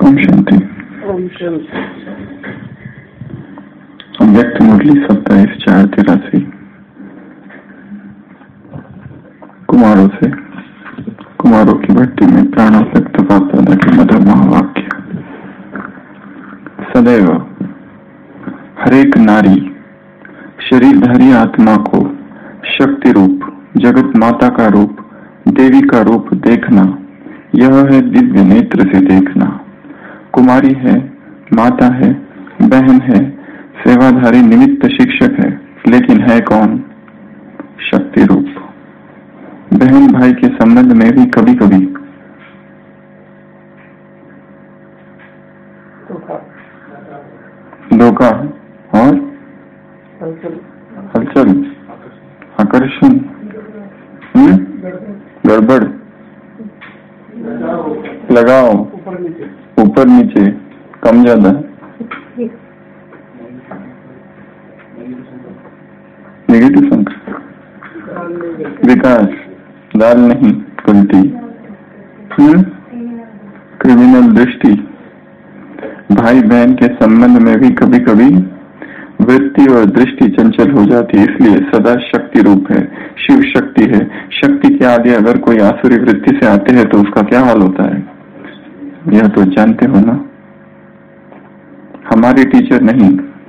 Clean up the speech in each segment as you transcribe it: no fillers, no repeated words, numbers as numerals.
ओम शांति। व्यक्त मुरली 27/4/83 कुमारों से कुमारों की भट्टी में प्राणासक्त बापदादा के मधुर महावाक्य। सदैव हरेक नारी शरीरधारी आत्मा को शक्ति रूप, जगत माता का रूप, देवी का रूप देखना, यह है दिव्य नेत्र से देखना। कुमारी है, माता है, बहन है, सेवाधारी निमित्त शिक्षक है, लेकिन है कौन? शक्ति रूप। बहन भाई के संबंध में भी कभी कभी धोखा और हलचल, आकर्षण, गड़बड़, लगाओ, ऊपर नीचे, कम ज्यादा, नेगेटिव संख्या, विकास, दाल नहीं उल्टी, क्रिमिनल दृष्टि। भाई बहन के संबंध में भी कभी कभी वृत्ति और दृष्टि चंचल हो जाती है, इसलिए सदा शक्ति रूप है, शिव शक्ति है। शक्ति के आगे अगर कोई आसुरी वृत्ति से आते हैं तो उसका क्या हाल होता है, यह तो जानते हो ना। हमारी टीचर नहीं,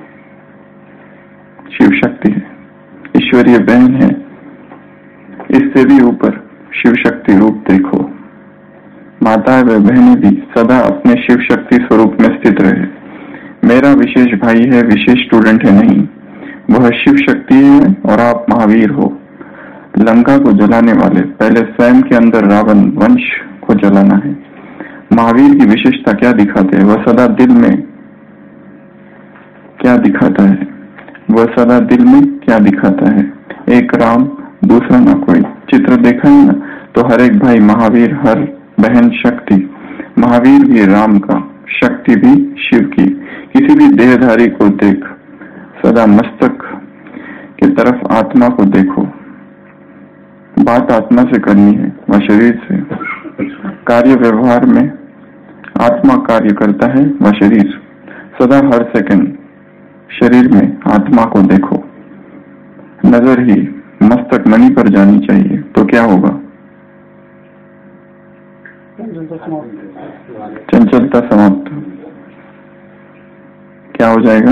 शिव शक्ति है, ईश्वरीय बहन है। इससे भी ऊपर शिव शक्ति रूप देखो। माता व बहनें भी सदा अपने शिव शक्ति स्वरूप में स्थित रहे। मेरा विशेष भाई है, विशेष स्टूडेंट है नहीं, वह शिव शक्ति है और आप महावीर हो। लंका को जलाने वाले पहले स्वयं के अंदर रावण वंश को जलाना है। महावीर की विशेषता क्या दिखाते हैं? वह सदा दिल में क्या दिखाता है? वह सदा दिल में क्या दिखाता है? एक राम, दूसरा ना कोई। चित्र देखा है ना, तो हर एक भाई महावीर, हर बहन शक्ति। महावीर भी राम का, शक्ति भी शिव की। किसी भी देहधारी को देख, सदा मस्तक की तरफ आत्मा को देखो। बात आत्मा से करनी है, वह शरीर से। कार्य व्यवहार में आत्मा कार्य करता है, वह शरीर। सदा हर सेकंड शरीर में आत्मा को देखो। नजर ही मस्तक मणि पर जानी चाहिए, तो क्या होगा? चंचलता समाप्त। क्या हो जाएगा?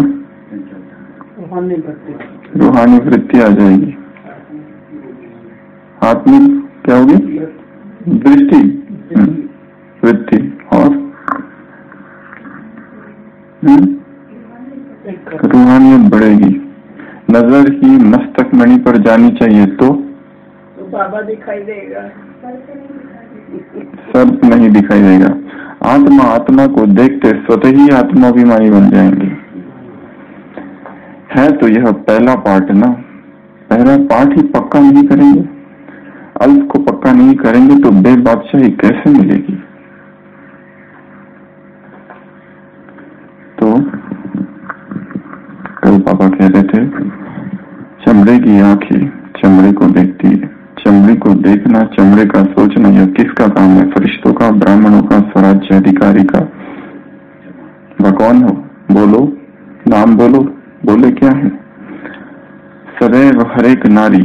रूहानी वृत्ति आ जाएगी। आत्मिक क्या होगी? दृष्टि, वृत्ति और रूहानियत बढ़ेगी। नजर ही मस्तक मणि पर जानी चाहिए, तो बाबा दिखाई देगा, सब नहीं दिखाई देगा। आत्मा आत्मा को देखते स्वतः ही आत्माभिमानी बन जाएंगे। है तो यह पहला पार्ट ना। पहला पार्ट ही पक्का नहीं करेंगे, अल्प को पक्का नहीं करेंगे तो बेबादशाही कैसे मिलेगी? तो कल पापा कह रहे थे, चमड़े की आंखें चमड़े को देखती है। चमड़ी को देखना, चमड़े का सोचना, यह किसका काम है? फरिश्तों का, ब्राह्मणों का, स्वराज्य अधिकारी का। वह कौन हो? बोलो, नाम बोलो। बोले क्या है? सदैव हरेक नारी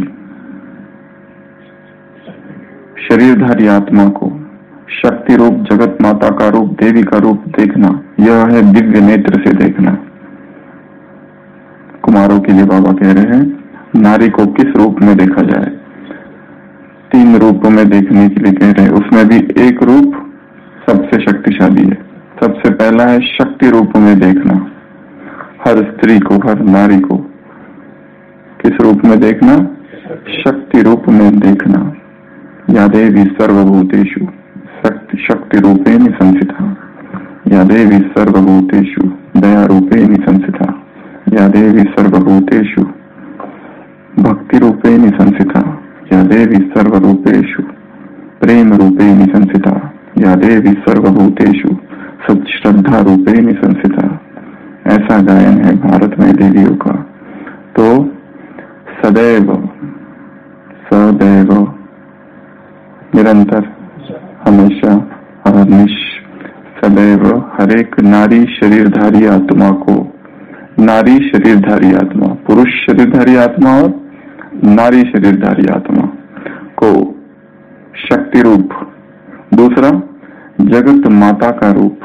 शरीरधारी आत्मा को शक्ति रूप, जगत माता का रूप, देवी का रूप देखना, यह है दिव्य नेत्र से देखना। कुमारों के लिए बाबा कह रहे हैं, नारी को किस रूप में देखा जाए? 3 रूपों में देखने के लिए कह रहे हैं। उसमें भी एक रूप सबसे शक्तिशाली है। सबसे पहला है शक्ति रूप में देखना। हर स्त्री को, हर नारी को किस रूप में देखना? शक्ति रूप में देखना। या देवी सर्वभूतेषु शक्ति रूपेण संस्थिता, या देवी सर्वभूतेषु दया रूपेण संस्थिता, या देवी सर्वभूतेषु भक्ति रूपेण संस्थिता, या देवी सर्वरूपेषु प्रेम रूपेण संस्थिता, या देवी सर्वभूतेषु सच्श्रद्धा रूपेण संस्थिता। ऐसा गायन है भारत में देवियों का। तो सदैव सदैव निरंतर, हमेशा, अहर्निश, सदैव हरेक नारी शरीरधारी आत्मा को, नारी शरीरधारी आत्मा, पुरुष शरीरधारी आत्मा और नारी शरीरधारी आत्मा को शक्ति रूप, दूसरा जगत माता का रूप,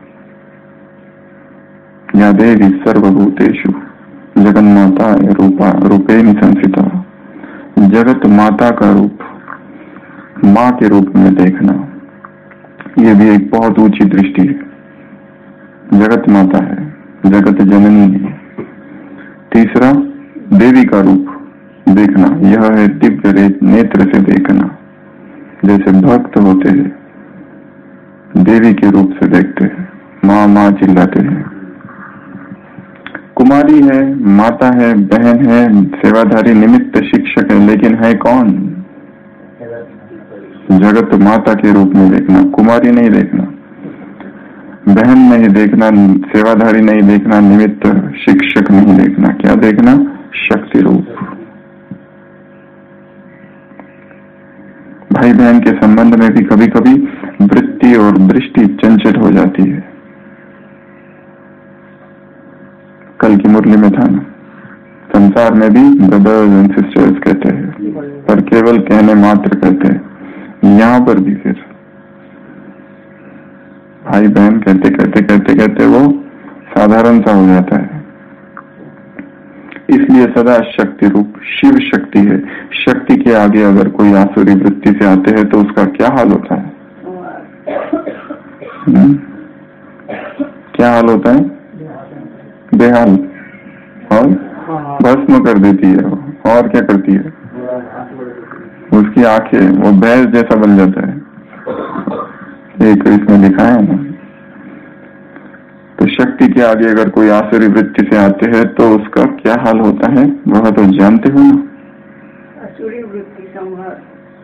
या देवी सर्वभूतेषु जगन्माता रूपा रूपेण संस्थिता, जगत माता का रूप, माँ के रूप में देखना, ये भी एक बहुत ऊंची दृष्टि है। जगत माता है, जगत जननी है। तीसरा देवी का रूप देखना, यह है दिव्य नेत्र से देखना, जैसे भक्त होते हैं देवी के रूप से देखते हैं, माँ माँ चिल्लाते हैं। कुमारी है, माता है, बहन है, सेवाधारी निमित्त शिक्षक है, लेकिन है कौन? जगत माता के रूप में देखना, कुमारी नहीं देखना, बहन नहीं देखना, सेवाधारी नहीं देखना, निमित्त शिक्षक नहीं देखना। क्या देखना? शक्ति रूप। भाई बहन के संबंध में भी कभी कभी वृत्ति और दृष्टि चंचल हो जाती है। कल की मुरली में था ना, संसार में भी ब्रदर्स एंड सिस्टर्स कहते हैं, पर केवल कहने मात्र कहते हैं। यहाँ पर भी फिर भाई बहन कहते कहते कहते कहते वो साधारण सा हो जाता है। इसलिए सदा शक्ति रूप शिव शक्ति है। शक्ति के आगे अगर कोई आसुरी वृत्ति से आते हैं तो उसका क्या हाल होता है? क्या हाल होता है? बेहाल, और भस्म कर देती है। और क्या करती है? उसकी आंखें वो भैंस जैसा बन जाता है। एक इसमें लिखा है ना, तो शक्ति के आगे अगर कोई आसुरी वृत्ति से आते हैं तो उसका क्या हाल होता है वह तो जानते हो ना। आसुरी वृत्ति संहार।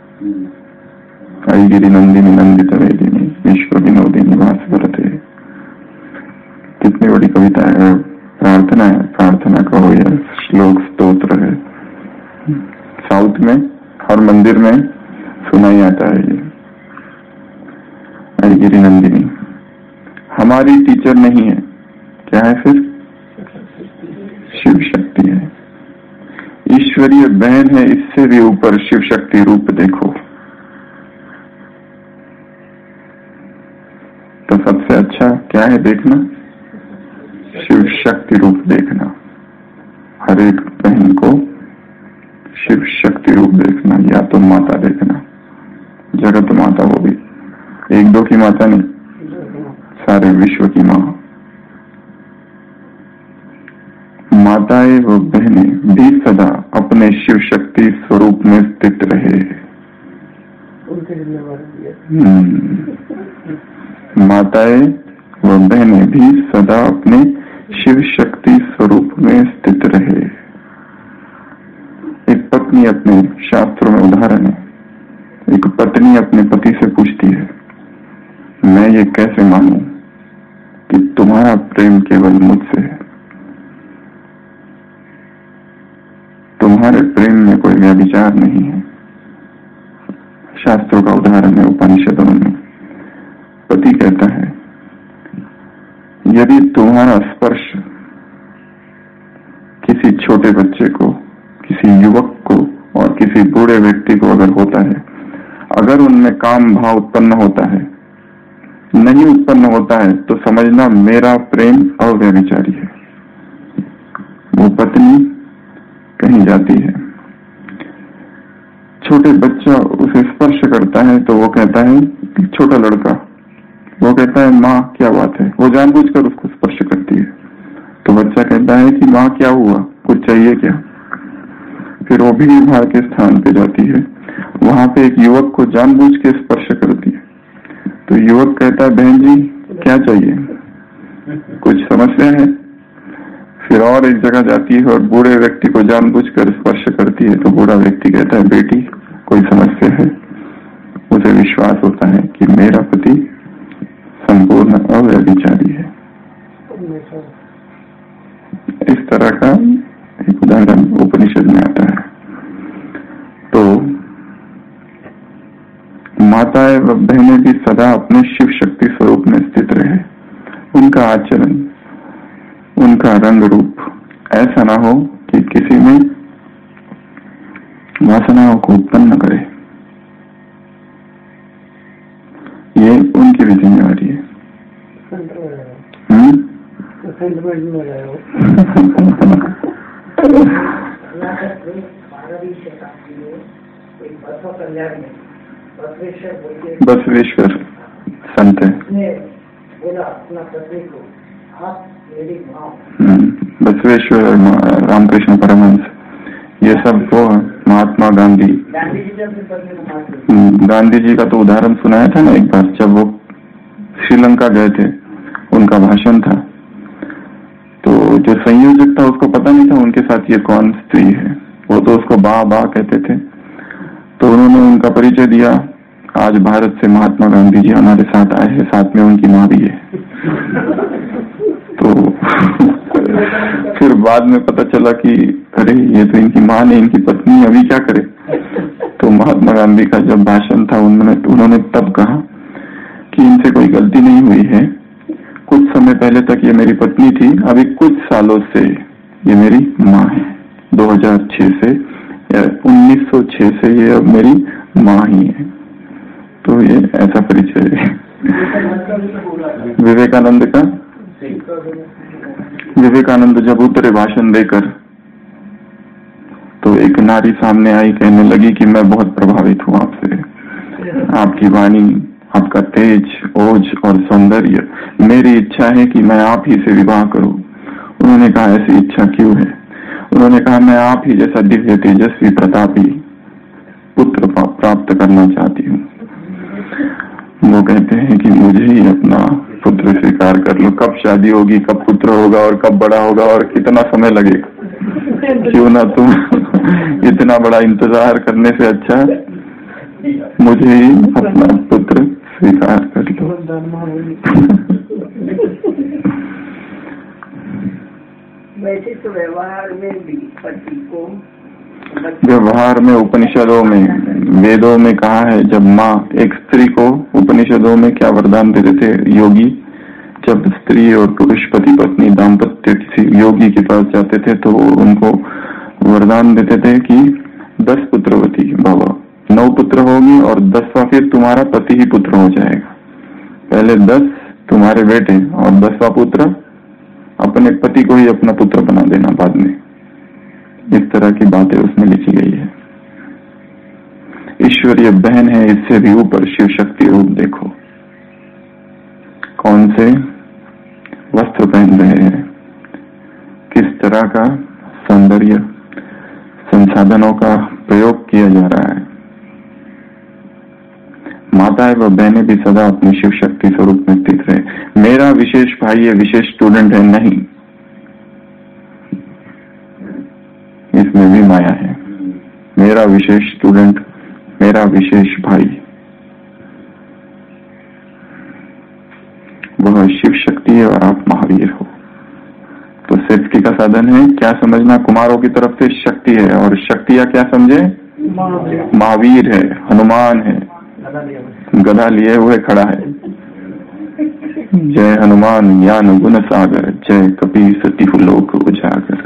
गिरी नंदिनी नंदित वेदिनी विश्व विनोदिनी भास्वरते। कितनी बड़ी कविता है, प्रार्थना है, प्रार्थना कहो या श्लोक स्तोत्र है। साउथ में हर मंदिर में सुनाई आता है ये गिरी नंदिनी। हमारी टीचर नहीं है, क्या है फिर? शिव शक्ति है, ईश्वरीय बहन है। इससे भी ऊपर शिव शक्ति रूप देखो तो सबसे अच्छा क्या है देखना? शिव शक्ति रूप देखना। हर एक बहन को शिव शक्ति रूप देखना, या तो माता देखना, जगत माता, वो भी एक दो की माता नहीं, सारे विश्व की माँ। माताएं व बहनें भी सदा अपने शिव शक्ति स्वरूप में स्थित रहे। माताएं व बहनें भी सदा अपने शिव शक्ति स्वरूप में स्थित रहे। एक पत्नी अपने शास्त्रों में उदाहरण है, एक पत्नी अपने पति से पूछती है, मैं ये कैसे मानूं कि तुम्हारा प्रेम केवल मुझसे है? तुम्हारे प्रेम में कोई व्यभिचार नहीं है। शास्त्रों का उदाहरण है, उपनिषदों में। पति कहता है, यदि तुम्हारा स्पर्श किसी छोटे बच्चे को, किसी युवक को और किसी बूढ़े व्यक्ति को अगर होता है, अगर उनमें काम भाव उत्पन्न होता है, नहीं उत्पन्न होता है, तो समझना मेरा प्रेम अव्यभिचारी है। वो पत्नी कहीं जाती है, छोटे बच्चा उसे स्पर्श करता है तो वो कहता है, छोटा लड़का वो कहता है, माँ क्या बात है? वो जानबूझकर उसको स्पर्श करती है। तो बच्चा कहता है कि माँ क्या हुआ, कुछ चाहिए क्या? फिर वो भीड़ भाड़ के स्थान पे जाती है, वहां पे एक युवक को जानबूझ के स्पर्श करती है। तो युवक कहता है, बहन जी क्या चाहिए, कुछ समस्या है? फिर और एक जगह जाती है और बूढ़े व्यक्ति को जानबूझकर स्पर्श करती है। तो बूढ़ा व्यक्ति कहता है, बेटी कोई समस्या है? उसे विश्वास होता है कि मेरा पति संपूर्ण अव्यभिचारी है। इस तरह का एक उदाहरण उपनिषद में आता है। तो माताएं व बहनें भी सदा अपने शिव शक्ति स्वरूप में स्थित रहे। उनका आचरण, उनका रंग रूप ऐसा ना हो कि किसी में वासनाओं को उत्पन्न करे। ये उनकी भी जिम्मेवारी है। बसवेश्वर संत है, बसवेश्वर रामकृष्ण परमहंस, ये सब वो महात्मा गांधी। गांधी जी का तो उदाहरण सुनाया था ना एक बार, जब वो श्रीलंका गए थे, उनका भाषण था, तो जो संयोजक था उसको पता नहीं था उनके साथ ये कौन स्त्री है, वो तो उसको बा बा कहते थे। तो उन्होंने उनका परिचय दिया, आज भारत से महात्मा गांधी जी हमारे साथ आए हैं, साथ में उनकी माँ भी है। तो फिर बाद में पता चला कि अरे ये तो इनकी माँ नहीं, इनकी पत्नी, अभी क्या करे। तो महात्मा गांधी का जब भाषण था उन्होंने तब कहा कि इनसे कोई गलती नहीं हुई है, कुछ समय पहले तक ये मेरी पत्नी थी, अभी कुछ सालों से ये मेरी माँ है। 2006 से या 1906 से ये अब मेरी माँ ही है। तो ये ऐसा परिचय है विवेकानंद का। विवेकानंद जब उतरे भाषण देकर, तो एक नारी सामने आई, कहने लगी कि मैं बहुत प्रभावित हूँ आपसे, आपकी वाणी, आपका तेज, ओज और सौंदर्य, मेरी इच्छा है कि मैं आप ही से विवाह करूं। उन्होंने कहा ऐसी इच्छा क्यों है? उन्होंने कहा मैं आप ही जैसा दिव्य तेजस्वी प्रतापी पुत्र प्राप्त करना चाहती हूँ। वो कहते हैं कि मुझे ही अपना पुत्र स्वीकार कर लो। कब शादी होगी, कब पुत्र होगा और कब बड़ा होगा और कितना समय लगेगा, क्यों ना तुम इतना बड़ा इंतजार करने से अच्छा मुझे ही अपना पुत्र स्वीकार कर लो। वैसे तो व्यवहार में भी पति को, व्यवहार में उपनिषदों में, वेदों में कहा है, जब माँ एक स्त्री को, उपनिषदों में क्या वरदान देते थे योगी, जब स्त्री और पुरुष पति पत्नी दाम्पत्य किसी योगी के पास जाते थे तो उनको वरदान देते थे कि 10 पुत्रवती भव, 9 पुत्र होगी और 10वां फिर तुम्हारा पति ही पुत्र हो जाएगा। पहले 10 तुम्हारे बेटे और 10वां पुत्र अपने पति को ही अपना पुत्र बना देना बाद में। इस तरह की बातें उसमें लिखी गई है। ईश्वरीय बहन है, इससे भी ऊपर शिव शक्ति रूप देखो, कौन से वस्त्र पहन रहे हैं, किस तरह का सौंदर्य संसाधनों का प्रयोग किया जा रहा है। माताएं व बहनें भी सदा अपनी शिव शक्ति स्वरूप में स्थित रहे। मेरा विशेष भाई है, विशेष स्टूडेंट है, नहीं, इसमें भी माया है। मेरा विशेष स्टूडेंट, मेरा विशेष भाई, वह शिव शक्ति है और आप महावीर हो। तो शक्ति का साधन है क्या समझना, कुमारों की तरफ से शक्ति है, और शक्तियां क्या समझे, महावीर है, हनुमान है, गदा लिए हुए खड़ा है। जय हनुमान ज्ञान गुण सागर, जय कपीस तिहु लोक उजागर।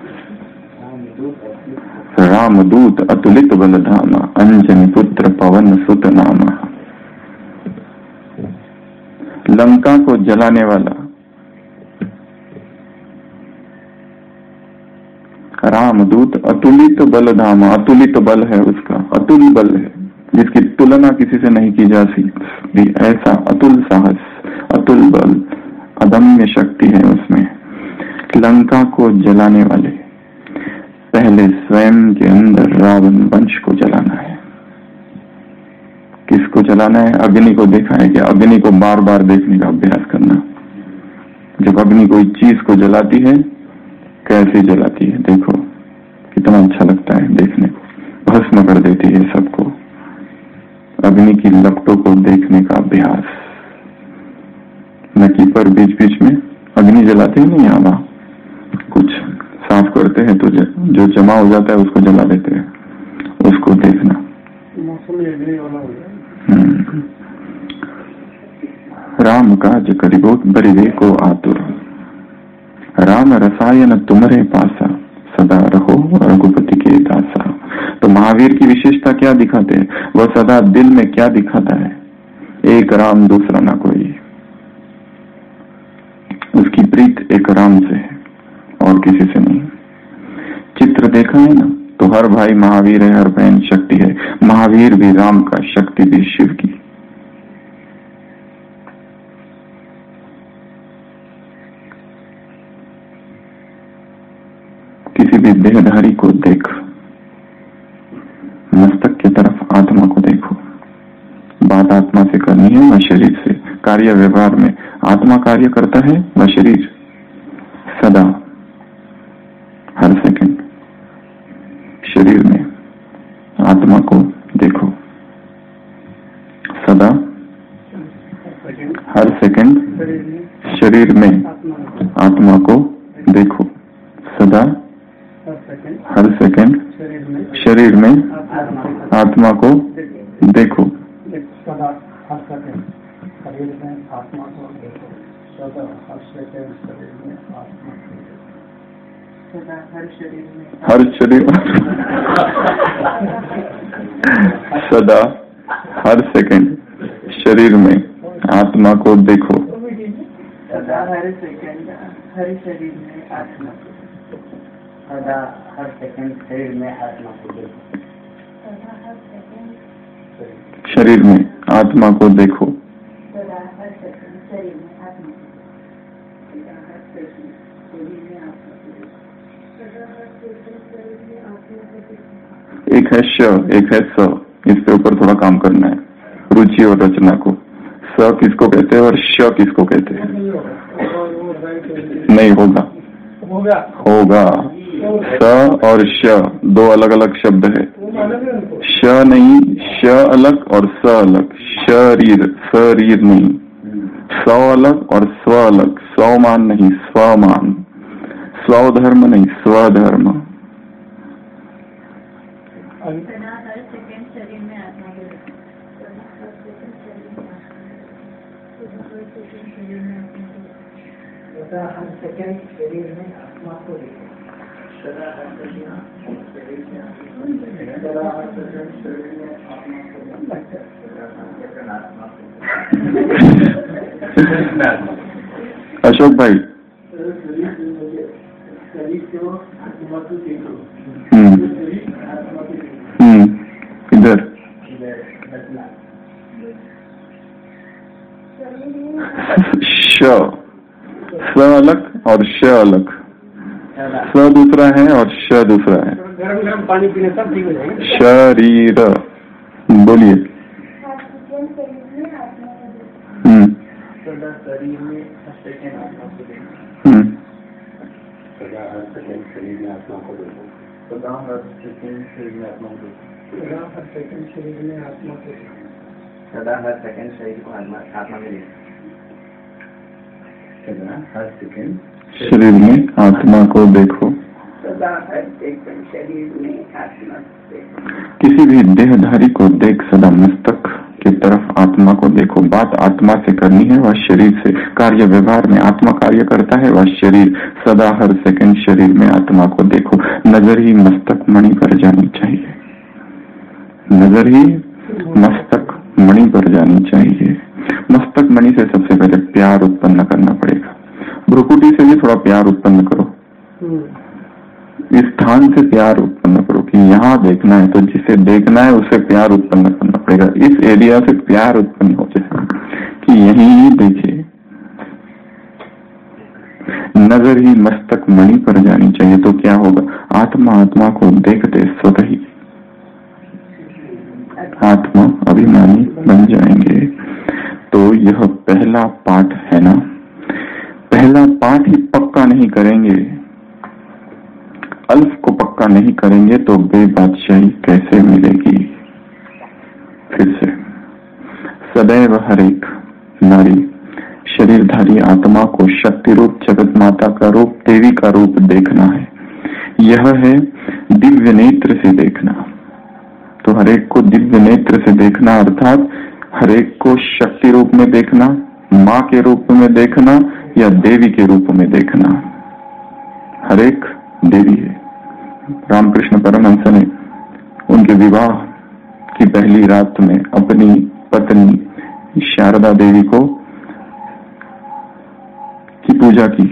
रामदूत अतुलित बल धामा, अंजनी पुत्र पवन सुत नामा। लंका को जलाने वाला रामदूत अतुलित बल धामा, अतुलित बल है उसका, अतुल बल है जिसकी तुलना किसी से नहीं की जा सकती। ऐसा अतुल साहस, अतुल बल, अदम्य शक्ति है उसमें। लंका को जलाने वाले, पहले स्वयं के अंदर रावण वंश को जलाना है। किसको जलाना है? अग्नि को देखा है क्या? अग्नि को बार बार देखने का अभ्यास करना। जब अग्नि कोई चीज को जलाती है, कैसे जलाती है देखो, कितना अच्छा लगता है देखने को, भस्म कर देती है सबको। अग्नि की लपटों को देखने का अभ्यास। नकी पर बीच बीच में अग्नि जलाते हैं नहीं, यहाँ कुछ साफ करते हैं तो जो जमा हो जाता है उसको जला देते हैं, उसको देखना। राम काज करिबो बरिवे को आतुर, राम रसायन तुमरे पासा, सदा रहो रघुपति के दासा। तो महावीर की विशेषता क्या दिखाते हैं? वह सदा दिल में क्या दिखाता है? एक राम दूसरा ना कोई। उसकी प्रीत एक राम से है और किसी से नहीं। चित्र देखा है ना, तो हर भाई महावीर है, हर बहन शक्ति है। महावीर भी राम का, शक्ति भी शिव की। किसी भी देहधारी को देख, मस्तक की तरफ आत्मा को देखो। बात आत्मा से करनी है, वह शरीर से। कार्य व्यवहार में आत्मा कार्य करता है, वह शरीर सदा हर सेकंड शरीर में आत्मा को देखो। सदा हर सेकंड शरीर में आत्मा को देखो। सदा हर सेकंड शरीर में आत्मा को देखो। सदा हर सेकंड शरीर में आत्मा को देखो। सदा हर सेकंड शरीर में आत्मा को देखो। सदा हर शरीर में सदा हर सेकंड शरीर में आत्मा को देखो। सदा हर सेकंड हर शरीर में आत्मा को देखो। सदा हर सेकंड शरीर में आत्मा को देखो। सदा हर सेकंड शरीर में आत्मा को देखो। सदा हर सेकंड शरीर में आत्मा को देखो। सदा हर सेकंड शरीर में आत्मा को देखो। सदा हर सेकंड शरीर में आत्मा को देखो। एक है श, एक है स। इस पे ऊपर थोड़ा काम करना है, रुचि और रचना को। स किसको कहते हैं और श किसको कहते हैं? नहीं होगा, होगा। स और श दो अलग अलग शब्द है। श नहीं, श अलग और स अलग। शरीर, शरीर नहीं। सौ अलग और स्व अलग। स्वमान नहीं, स्वमान। स्वधर्म नहीं, स्वधर्म। सदा हर सेकंड शरीर में आत्मा को देखो। सदा हर सेकंड शरीर में सदा हर सेकंड शरीर में आत्मा को देखो। सदा हर सेकंड शरीर में आत्मा को देखो। सदा हर सेकंड शरीर में आत्मा को देखो। सदा हर सेकंड आत्मा को। अशोक भाई, शरीर को आत्मा को देखो। इधर श, स अलग और श अलग। स दूसरा है और श दूसरा है। गरम गरम पानी पीने सब ठीक हो जाएगा। शरीर, बोलिए। सदा शरीर में हर सेकंड आत्मा को देखो। सदा हर सेकंड शरीर में आत्मा को देखो। सदा हर सेकंड शरीर में आत्मा को देखो। सदा हर सेकंड शरीर में आत्मा को देखो। सदा हर सेकंड शरीर को आत्मा में देखो। सदा हर सेकंड शरीर में आत्मा को देखो। सदा हर सेकंड शरीर में आत्मा को देखो। किसी भी देहधारी को देख, सदा मस्तक की तरफ आत्मा को देखो। बात आत्मा से करनी है, वह शरीर से। कार्य व्यवहार में आत्मा कार्य करता है, वह शरीर। सदा हर सेकंड शरीर में आत्मा को देखो। नजर ही मस्तक मणि पर जानी चाहिए। नजर ही मस्तक मणि पर जानी चाहिए। मस्तक मणि से सबसे पहले प्यार उत्पन्न करना पड़ेगा। भ्रुकुटी से भी थोड़ा प्यार उत्पन्न करो। इस स्थान से प्यार उत्पन्न करो कि यहाँ देखना है, तो जिसे देखना है उसे प्यार उत्पन्न करना पड़ेगा। इस एरिया से प्यार उत्पन्न हो जाए कि यही देखे। नजर ही मस्तक मणि पर जानी चाहिए। तो क्या होगा? आत्मा आत्मा को देखते स्वतः ही आत्मा अभिमानी बन जाएंगे। तो यह पहला पाठ है ना। पहला पाठ ही पक्का नहीं करेंगे, अल्फ को पक्का नहीं करेंगे तो बेबादशाही कैसे मिलेगी? फिर से, सदैव हर एक नारी शरीरधारी आत्मा को शक्ति रूप, जगत माता का रूप, देवी का रूप देखना है। यह है दिव्य नेत्र से देखना। तो हर एक को दिव्य नेत्र से देखना, अर्थात हर एक को शक्ति रूप में देखना, माँ के रूप में देखना या देवी के रूप में देखना, हर एक देवी है। रामकृष्ण परमहंस ने उनके विवाह की पहली रात में अपनी पत्नी शारदा देवी की पूजा की,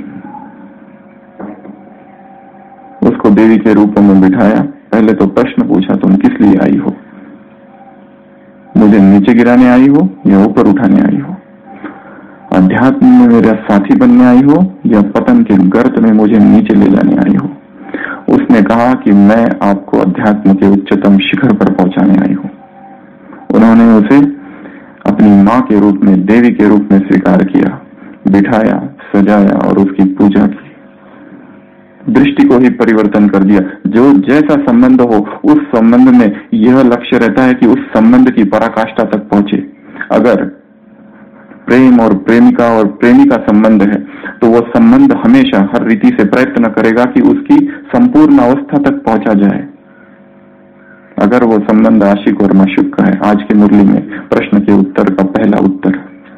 उसको देवी के रूप में बिठाया। पहले तो प्रश्न पूछा, तुम किस लिए आई हो? मुझे नीचे गिराने आई हो या ऊपर उठाने आई हो? अध्यात्म में मेरा साथी बनने आई हो या पतन के गर्त में मुझे नीचे ले जाने आई हो? उसने कहा कि मैं आपको अध्यात्म के उच्चतम शिखर पर पहुंचाने आई हूं। उन्होंने उसे अपनी मां के रूप में, देवी के रूप में स्वीकार किया, बिठाया, सजाया और उसकी पूजा की। दृष्टि को ही परिवर्तन कर दिया। जो जैसा संबंध हो उस संबंध में यह लक्ष्य रहता है कि उस संबंध की पराकाष्ठा तक पहुंचे। अगर प्रेम और प्रेमिका और प्रेमी का संबंध है तो वह संबंध हमेशा हर रीति से प्रयत्न करेगा कि उसकी संपूर्ण अवस्था तक पहुंचा जाए। अगर वो संबंध आशिक और माशूक का है, आज की मुरली में प्रश्न के उत्तर का पहला उत्तर,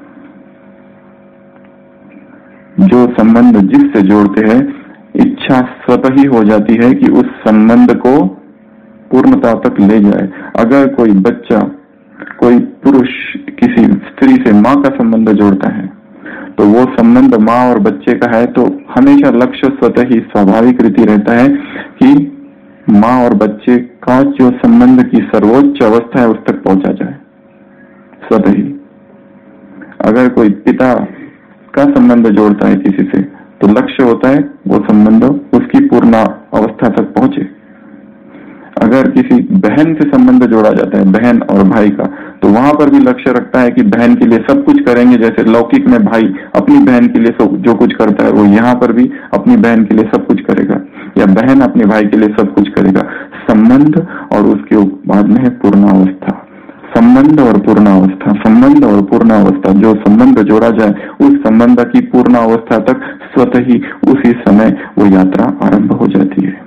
जो संबंध जिससे जोड़ते हैं, इच्छा स्वतः ही हो जाती है कि उस संबंध को पूर्णता तक ले जाए। अगर कोई बच्चा, कोई पुरुष किसी स्त्री से मां का संबंध जोड़ता है तो वो संबंध मां और बच्चे का है, तो हमेशा लक्ष्य स्वतः ही स्वाभाविक रीति रहता है कि मां और बच्चे का जो संबंध की सर्वोच्च अवस्था है उस तक पहुंचा जाए स्वतः ही। अगर कोई पिता का संबंध जोड़ता है किसी से तो लक्ष्य होता है वो संबंध उसकी पूर्ण अवस्था तक पहुंचे। अगर किसी बहन से संबंध जोड़ा जाता है, बहन और भाई का, तो वहां पर भी लक्ष्य रखता है कि बहन के लिए सब कुछ करेंगे। जैसे लौकिक में भाई अपनी बहन के लिए जो कुछ करता है वो यहाँ पर भी अपनी बहन के लिए सब कुछ करेगा, या बहन अपने भाई के लिए सब कुछ करेगा। संबंध और उसके बाद में है पूर्णावस्था। संबंध और पूर्णावस्था, संबंध और पूर्णावस्था, जो संबंध जोड़ा जाए उस संबंध की पूर्णावस्था तक स्वतः ही उसी समय वो यात्रा आरंभ हो जाती है।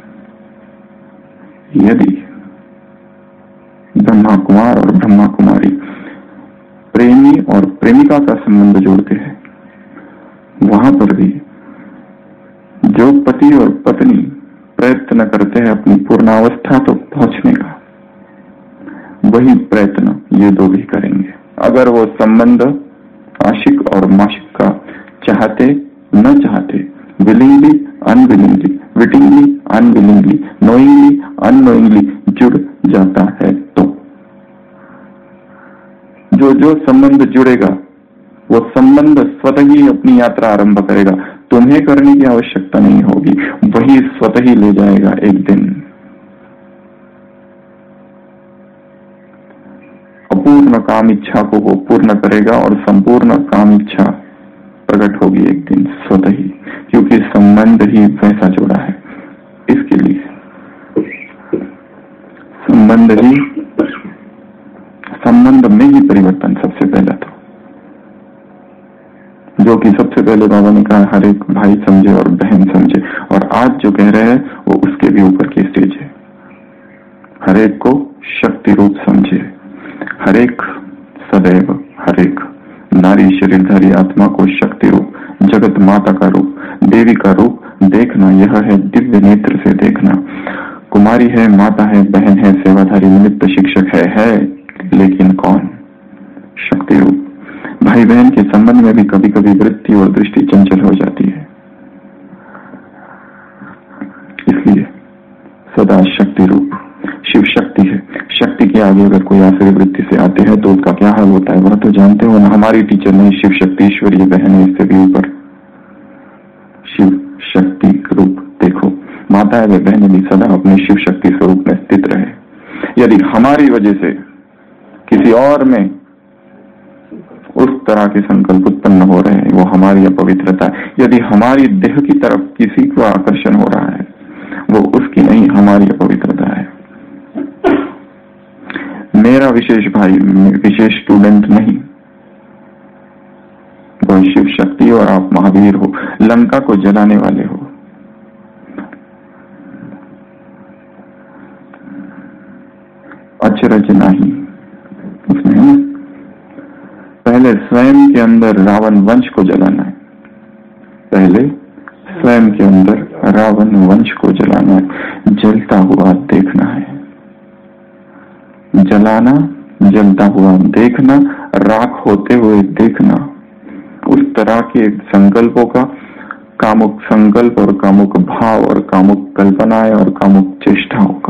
यदि ब्रह्मा कुमार और ब्रह्मा कुमारी प्रेमी और प्रेमिका का संबंध जोड़ते हैं, वहां पर भी जो पति और पत्नी प्रयत्न करते हैं अपनी पूर्णावस्था तो पहुंचने का, वही प्रयत्न ये दो भी करेंगे। अगर वो संबंध आशिक और माशिक का चाहते न चाहते, willingly unwillingly, wittingly unwillingly, knowingly unknowingly जुड़ जाता है, तो जो जो संबंध जुड़ेगा वो संबंध स्वतः ही अपनी यात्रा आरंभ करेगा। तुम्हें करने की आवश्यकता नहीं होगी, वही स्वतः ही ले जाएगा एक दिन। अपूर्ण काम इच्छा को वो पूर्ण करेगा और संपूर्ण काम इच्छा प्रकट होगी एक दिन स्वतः ही, क्योंकि संबंध ही वैसा जोड़ा है। इसके लिए संबंध में ही परिवर्तन सबसे पहला था, जो कि सबसे पहले बाबा ने कहा हर एक भाई समझे और बहन समझे, और आज जो कह रहे हैं वो उसके भी ऊपर की स्टेज है। हर एक को शक्ति रूप समझे, हर एक सदैव, हर एक नारी शरीरधारी आत्मा को शक्ति रूप, जगत माता का रूप, देवी का रूप देखना। यह है दिव्य नेत्र से देखना। कुमारी है, माता है, बहन है, सेवाधारी, निमित्त शिक्षक है लेकिन कौन? शक्ति रूप। भाई बहन के संबंध में भी कभी कभी वृत्ति और दृष्टि चंचल हो जाती है, इसलिए सदा शक्ति रूप। शिव शक्ति है, शक्ति के आगे अगर कोई आसुरी वृत्ति से आते हैं तो उसका क्या हाल होता है वह तो जानते हो ना। हमारी टीचर नहीं, शिव शक्ति ईश्वरीय बहन है, इससे भी ऊपर शिव शक्ति रूप देखो। माता है वे बहनें भी सदा अपने शिव शक्ति स्वरूप में स्थित रहे। यदि हमारी वजह से किसी और में उस तरह के संकल्प उत्पन्न हो रहे हैं, वो हमारी अपवित्रता है। यदि हमारी देह की तरफ किसी को आकर्षण हो रहा है, वो उसकी नहीं, हमारी अपवित्रता है। मेरा विशेष भाई, विशेष स्टूडेंट नहीं, वो शिव शक्ति और आप महावीर हो, लंका को जलाने वाले हो। अचरज नहीं उसमें है। पहले स्वयं के अंदर रावण वंश को जलाना है, पहले स्वयं के अंदर रावण वंश को जलाना है, जलता हुआ देखना है, जलाना, जलता हुआ देखना, राख होते हुए देखना। उस तरह के संकल्पों का, कामुक संकल्प और कामुक भाव और कामुक कल्पनाएं और कामुक चेष्टाओं का,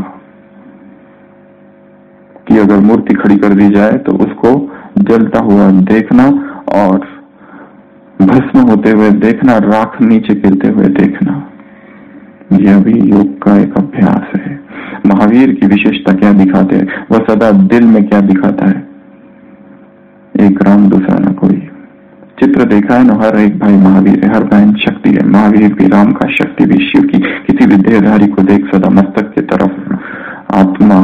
कि अगर मूर्ति खड़ी कर दी जाए तो उसको जलता हुआ देखना और भस्म होते हुए देखना, राख नीचे गिरते हुए देखना। यह भी योग का एक अभ्यास है। महावीर की विशेषता क्या दिखाते हैं? वह सदा दिल में क्या दिखाता है? एक राम दूसरा न कोई। चित्र देखा है ना, हर एक भाई महावीर है, हर बहन शक्ति है। महावीर भी राम का, शक्ति भी शिव की। किसी भी देहधारी को देख, सदा मस्तक की तरफ आत्मा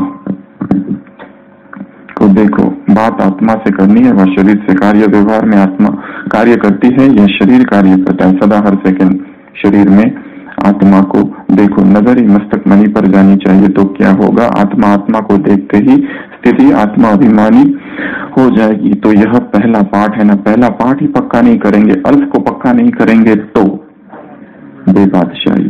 को देखो। बात आत्मा से करनी है, वह शरीर से कार्य व्यवहार में आत्मा कार्य करती है, यह शरीर कार्य करता है। सदा हर सेकंड शरीर में आत्मा को देखो। नजर ही मस्तक मणि पर जानी चाहिए, तो क्या होगा? आत्मा आत्मा को देखते ही स्थिति आत्मा अभिमानी हो जाएगी। तो यह पहला पाठ है ना, पहला पाठ ही पक्का नहीं करेंगे, अर्थ को पक्का नहीं करेंगे तो बेबादशाही।